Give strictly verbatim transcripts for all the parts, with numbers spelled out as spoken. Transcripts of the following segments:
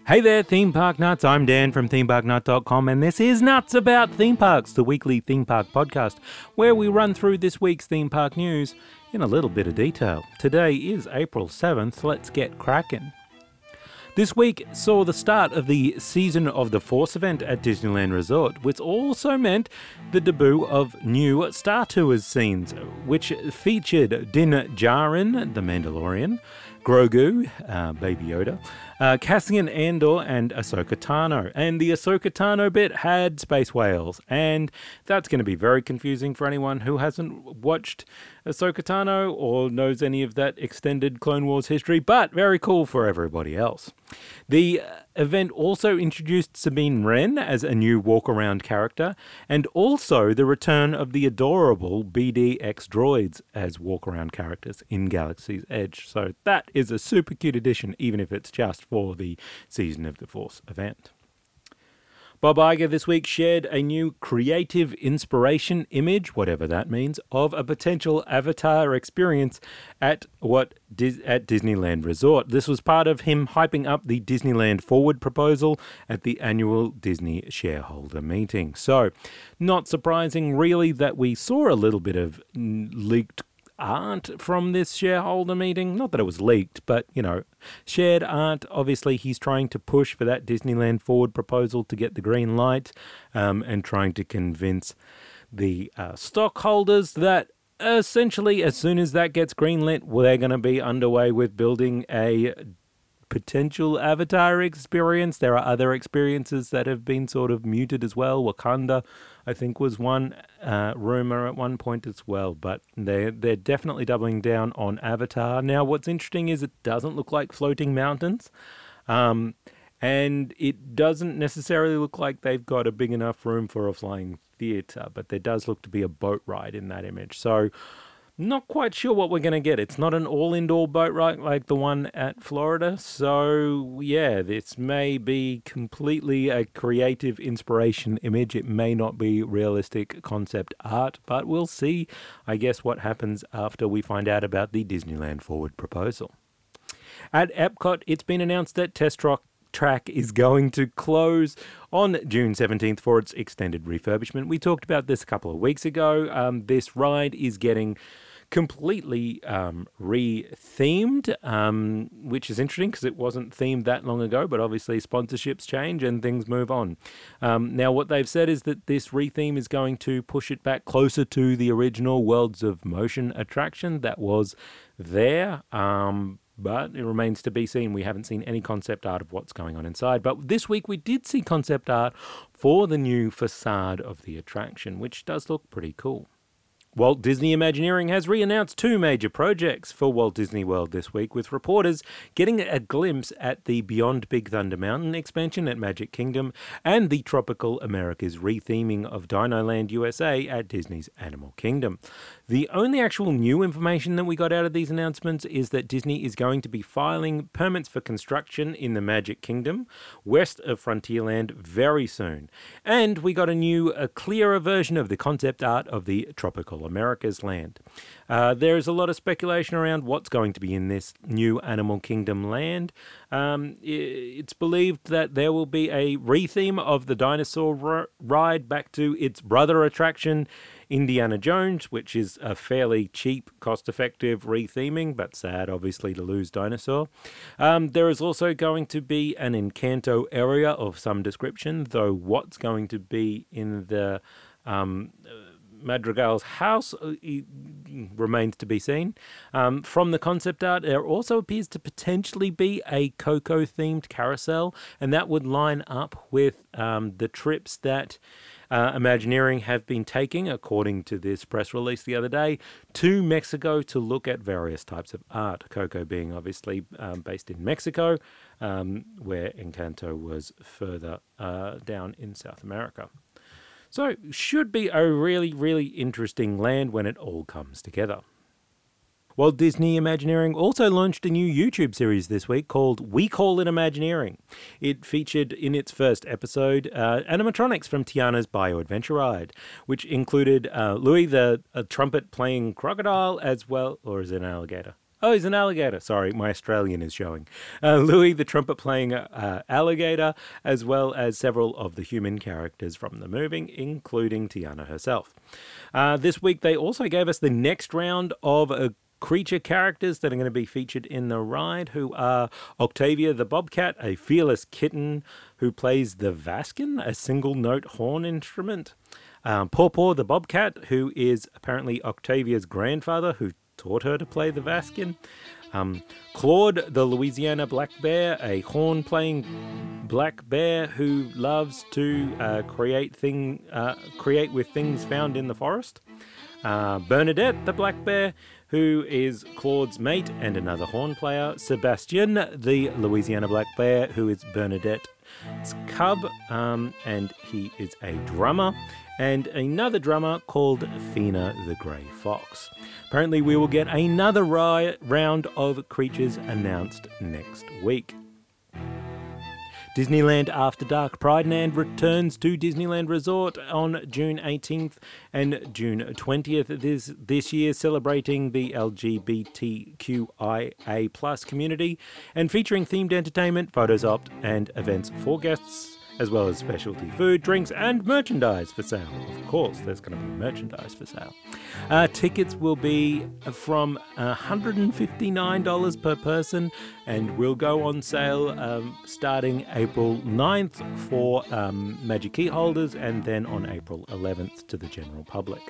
Hey there, Theme Park Nuts. I'm Dan from theme park nut dot com, and this is Nuts About Theme Parks, the weekly theme park podcast, where we run through this week's theme park news in a little bit of detail. Today is April seventh. Let's get cracking. This week saw the start of the Season of the Force event at Disneyland Resort, which also meant the debut of new Star Tours scenes, which featured Din Djarin, the Mandalorian, Grogu, uh, Baby Yoda, uh, Cassian Andor, and Ahsoka Tano. And the Ahsoka Tano bit had space whales, and that's going to be very confusing for anyone who hasn't watched Ahsoka Tano or knows any of that extended Clone Wars history, but very cool for everybody else. The event also introduced Sabine Wren as a new walk-around character, and also the return of the adorable B D X droids as walk-around characters in Galaxy's Edge. So that is a super cute addition, even if it's just for the Season of the Force event. Bob Iger this week shared a new creative inspiration image, whatever that means, of a potential Avatar experience at what Dis- at Disneyland Resort. This was part of him hyping up the Disneyland Forward proposal at the annual Disney shareholder meeting. So, not surprising really that we saw a little bit of leaked art from this shareholder meeting. Not that it was leaked, but, you know, shared art. Obviously, he's trying to push for that Disneyland Forward proposal to get the green light, um, and trying to convince the uh, stockholders that essentially, as soon as that gets greenlit, well, they're going to be underway with building a potential Avatar experience. There are other experiences that have been sort of muted as well. Wakanda, I think, was one uh, rumor at one point as well, but they're, they're definitely doubling down on Avatar. Now, what's interesting is it doesn't look like floating mountains, um, and it doesn't necessarily look like they've got a big enough room for a flying theater, but there does look to be a boat ride in that image. So, not quite sure what we're going to get. It's not an all-indoor boat ride like the one at Florida. So, yeah, this may be completely a creative inspiration image. It may not be realistic concept art, but we'll see, I guess, what happens after we find out about the Disneyland Forward proposal. At Epcot, it's been announced that Test Rock Track is going to close on June seventeenth for its extended refurbishment. We talked about this a couple of weeks ago. Um, this ride is getting completely um, re-themed, um, which is interesting because it wasn't themed that long ago, but obviously sponsorships change and things move on. Um, now, what they've said is that this re-theme is going to push it back closer to the original Worlds of Motion attraction that was there, um, but it remains to be seen. We haven't seen any concept art of what's going on inside, but this week we did see concept art for the new facade of the attraction, which does look pretty cool. Walt Disney Imagineering has re-announced two major projects for Walt Disney World this week, with reporters getting a glimpse at the Beyond Big Thunder Mountain expansion at Magic Kingdom and the Tropical Americas retheming of Dinoland U S A at Disney's Animal Kingdom. The only actual new information that we got out of these announcements is that Disney is going to be filing permits for construction in the Magic Kingdom west of Frontierland very soon. And we got a new, a clearer version of the concept art of the Tropical America's land. Uh, there is a lot of speculation around what's going to be in this new Animal Kingdom land. Um, it's believed that there will be a retheme of the dinosaur r- ride back to its brother attraction, Indiana Jones, which is a fairly cheap, cost-effective retheming, but sad, obviously, to lose Dinosaur. Um, there is also going to be an Encanto area of some description, though what's going to be in the um, Madrigal's house uh, remains to be seen. Um, from the concept art, there also appears to potentially be a Coco-themed carousel, and that would line up with um, the trips that uh, Imagineering have been taking, according to this press release the other day, to Mexico to look at various types of art. Coco being obviously um, based in Mexico, um, where Encanto was further uh, down in South America. So, should be a really, really interesting land when it all comes together. Walt Disney Imagineering also launched a new YouTube series this week called We Call It Imagineering. It featured in its first episode uh, animatronics from Tiana's Bio Adventure Ride, which included uh, Louis the a trumpet-playing crocodile as well, or is it an alligator? Oh, he's an alligator. Sorry, my Australian is showing. Uh, Louis, the trumpet-playing uh, alligator, as well as several of the human characters from the movie, including Tiana herself. Uh, this week, they also gave us the next round of uh, creature characters that are going to be featured in the ride, who are Octavia the Bobcat, a fearless kitten who plays the Vaskin, a single-note horn instrument. Um, Paw Paw the Bobcat, who is apparently Octavia's grandfather, who taught her to play the Vaskin. Um, Claude, the Louisiana black bear, a horn-playing black bear who loves to uh, create thing, uh, create with things found in the forest. Uh, Bernadette, the black bear, who is Claude's mate and another horn player. Sebastian, the Louisiana black bear, who is Bernadette's cub, um, and he is a drummer. And another drummer called Fina the Grey Fox. Apparently we will get another ri- round of creatures announced next week. Disneyland After Dark Pride Land returns to Disneyland Resort on June eighteenth and June twentieth this, this year, celebrating the L G B T Q I A plus community and featuring themed entertainment, photos opt, and events for guests, as well as specialty food, drinks, and merchandise for sale. Of course, there's going to be merchandise for sale. Uh, tickets will be from one hundred fifty-nine dollars per person and will go on sale um, starting April ninth for um, Magic Key holders and then on April eleventh to the general public.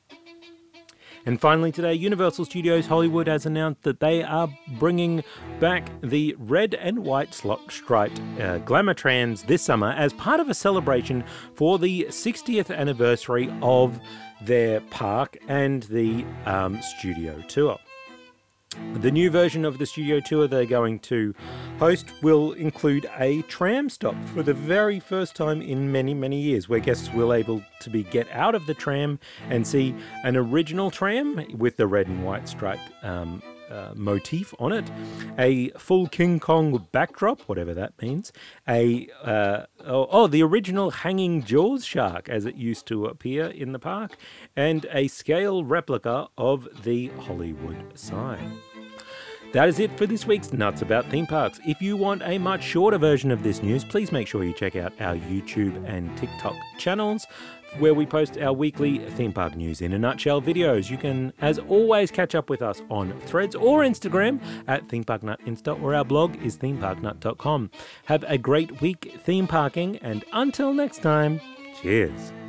And finally today, Universal Studios Hollywood has announced that they are bringing back the red and white striped uh, Glamourtrans this summer as part of a celebration for the sixtieth anniversary of their park and the um, studio tour. The new version of the studio tour they're going to host will include a tram stop for the very first time in many, many years, where guests will be able to be get out of the tram and see an original tram with the red and white striped um, uh, motif on it, a full King Kong backdrop, whatever that means, a uh, oh, oh, the original Hanging Jaws shark as it used to appear in the park, and a scale replica of the Hollywood sign. That is it for this week's Nuts About Theme Parks. If you want a much shorter version of this news, please make sure you check out our YouTube and TikTok channels, where we post our weekly theme park news in a nutshell videos. You can, as always, catch up with us on Threads or Instagram at Theme Park Nut Insta, or our blog is theme park nut dot com. Have a great week theme parking, and until next time, cheers.